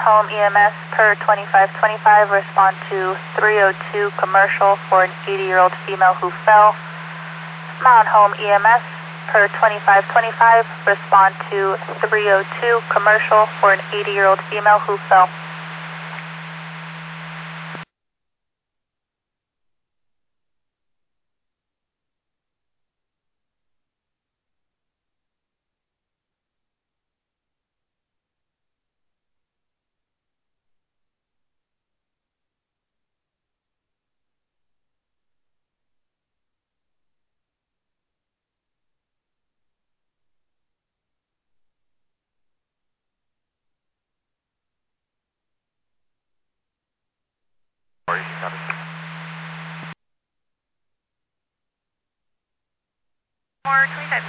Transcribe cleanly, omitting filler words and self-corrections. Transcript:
Home EMS per 2525, respond to 302 commercial for an 80-year-old female who fell. Mount Home EMS per 2525, respond to 302 commercial for an 80-year-old female who fell. More 25.